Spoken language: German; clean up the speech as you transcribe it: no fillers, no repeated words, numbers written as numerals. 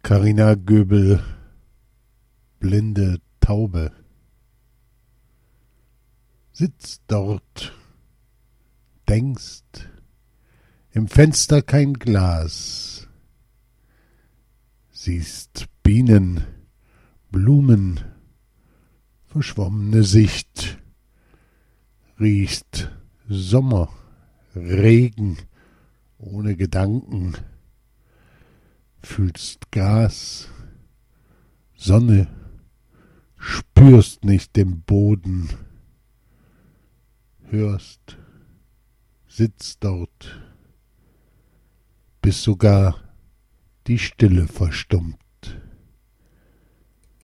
Carina Göbel, blinde Taube, sitzt dort, denkst, im Fenster kein Glas, siehst Bienen, Blumen, verschwommene Sicht, riechst Sommer, Regen, ohne Gedanken, fühlst Gras, Sonne, spürst nicht den Boden, hörst, sitzt dort, bis sogar die Stille verstummt.